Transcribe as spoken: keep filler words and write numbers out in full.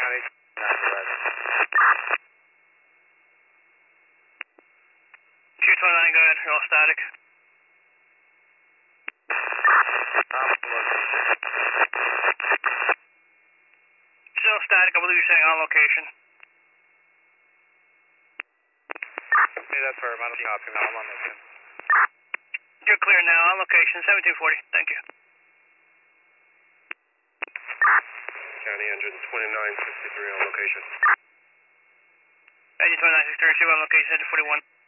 County, nine eleven. Q twenty-nine, go ahead, you're all static. Still static, I believe you're saying on location. Hey, that's firm, I don't see copy now, I'm on location. You're clear now, on location, seventeen forty, thank you. County engine twenty-nine sixty-three on location. Engine twenty-nine sixty-three, on location, forty-one.